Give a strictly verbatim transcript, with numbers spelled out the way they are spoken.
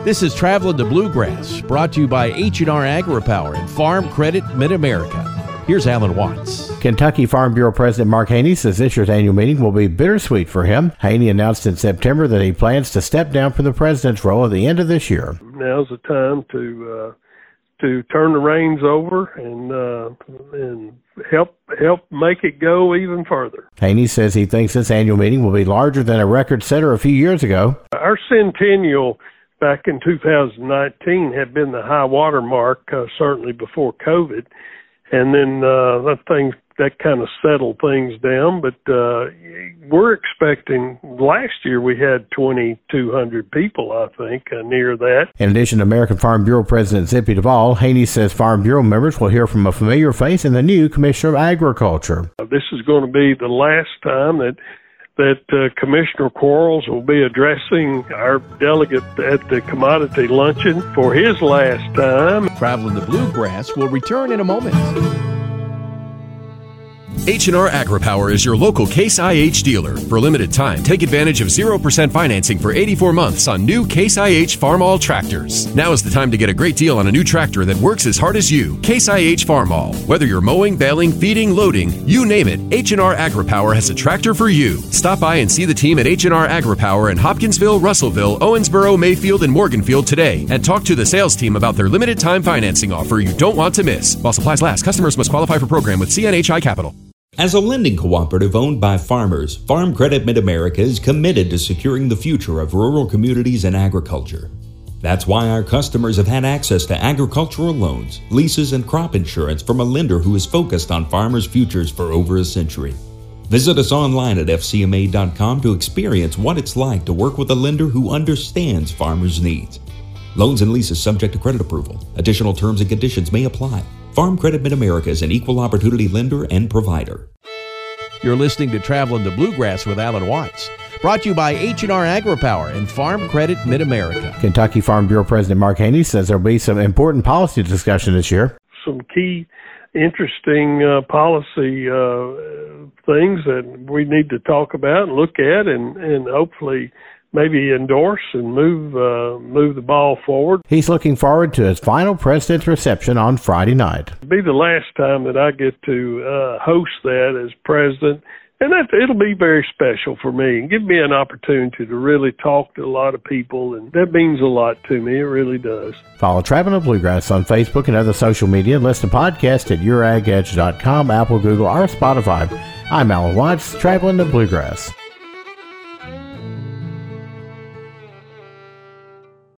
This is Traveling the Bluegrass, brought to you by H and R AgriPower and Farm Credit Mid-America. Here's Alan Watts. Kentucky Farm Bureau President Mark Haney says this year's annual meeting will be bittersweet for him. Haney announced in September that he plans to step down from the president's role at the end of this year. Now's the time to uh, to turn the reins over and uh, and help help make it go even further. Haney says he thinks this annual meeting will be larger than a record setter a few years ago. Our centennial back in two thousand nineteen had been the high water mark, uh, certainly before COVID. And then uh, that thing, that kind of settled things down. But uh, we're expecting, last year we had twenty-two hundred people, I think, uh, near that. In addition to American Farm Bureau President Zippy Duvall, Haney says Farm Bureau members will hear from a familiar face in the new Commissioner of Agriculture. Uh, this is going to be the last time that that uh, Commissioner Quarles will be addressing our delegate at the commodity luncheon for his last time. Traveling the Bluegrass will return in a moment. H and R AgriPower is your local Case I H dealer. For a limited time, take advantage of zero percent financing for eighty-four months on new Case I H Farmall tractors. Now is the time to get a great deal on a new tractor that works as hard as you. Case I H Farmall. Whether you're mowing, baling, feeding, loading, you name it, H and R AgriPower has a tractor for you. Stop by and see the team at H and R AgriPower in Hopkinsville, Russellville, Owensboro, Mayfield, and Morganfield today, and talk to the sales team about their limited time financing offer you don't want to miss. While supplies last, customers must qualify for program with C N H I Capital. As a lending cooperative owned by farmers, Farm Credit Mid-America is committed to securing the future of rural communities and agriculture. That's why our customers have had access to agricultural loans, leases, and crop insurance from a lender who is focused on farmers' futures for over a century. Visit us online at F C M A dot com to experience what it's like to work with a lender who understands farmers' needs. Loans and leases subject to credit approval. Additional terms and conditions may apply. Farm Credit Mid-America is an equal opportunity lender and provider. You're listening to Traveling the Bluegrass with Alan Watts, brought to you by H and R AgriPower and Farm Credit Mid-America. Kentucky Farm Bureau President Mark Haney says there will be some important policy discussion this year. Some key, interesting uh, policy uh, things that we need to talk about and look at and, and hopefully maybe endorse and move uh, move the ball forward. He's looking forward to his final president's reception on Friday night. It'll be the last time that I get to uh, host that as president, and that, it'll be very special for me and give me an opportunity to really talk to a lot of people, and that means a lot to me. It really does. Follow Traveling the Bluegrass on Facebook and other social media, and listen to podcasts at your ag edge dot com, Apple, Google, or Spotify. I'm Alan Watts, Traveling the Bluegrass.